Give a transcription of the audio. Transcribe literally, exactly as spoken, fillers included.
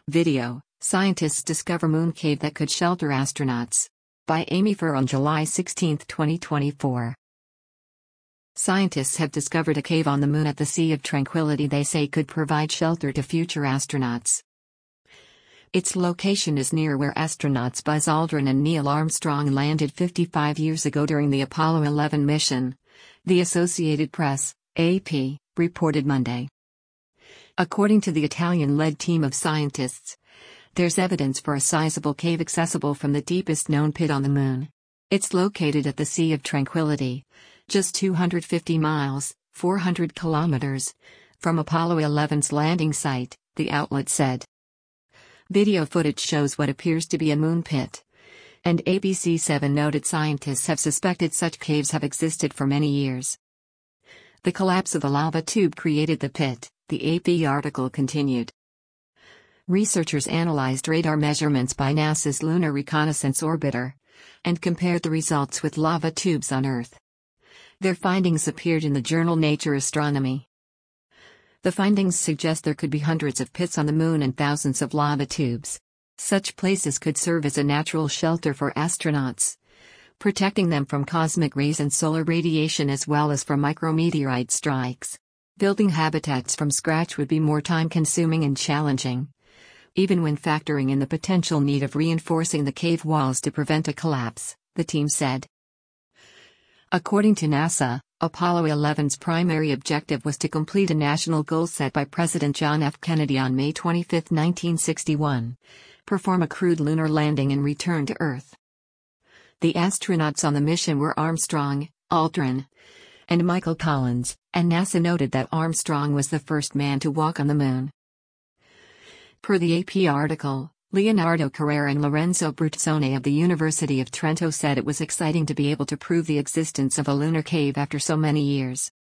Video: Scientists discover moon cave that could shelter astronauts. By Amy Furr on July sixteenth, twenty twenty-four. Scientists have discovered a cave on the moon at the Sea of Tranquility they say could provide shelter to future astronauts. Its location is near where astronauts Buzz Aldrin and Neil Armstrong landed fifty-five years ago during the Apollo eleven mission, the Associated Press, A P, reported Monday. According to the Italian-led team of scientists, there's evidence for a sizable cave accessible from the deepest known pit on the moon. It's located at the Sea of Tranquility, just two hundred fifty miles, four hundred kilometers, from Apollo eleven's landing site, the outlet said. Video footage shows what appears to be a moon pit. And A B C seven noted scientists have suspected such caves have existed for many years. The collapse of the lava tube created the pit, the A P article continued. Researchers analyzed radar measurements by NASA's Lunar Reconnaissance Orbiter and compared the results with lava tubes on Earth. Their findings appeared in the journal Nature Astronomy. The findings suggest there could be hundreds of pits on the moon and thousands of lava tubes. Such places could serve as a natural shelter for astronauts, protecting them from cosmic rays and solar radiation as well as from micrometeorite strikes. Building habitats from scratch would be more time-consuming and challenging, even when factoring in the potential need of reinforcing the cave walls to prevent a collapse, the team said. According to NASA, Apollo eleven's primary objective was to complete a national goal set by President John F. Kennedy on May twenty-fifth, nineteen sixty-one, perform a crewed lunar landing and return to Earth. The astronauts on the mission were Armstrong, Aldrin, and Michael Collins, and NASA noted that Armstrong was the first man to walk on the moon. Per the A P article, Leonardo Carrera and Lorenzo Bruzzone of the University of Trento said it was exciting to be able to prove the existence of a lunar cave after so many years.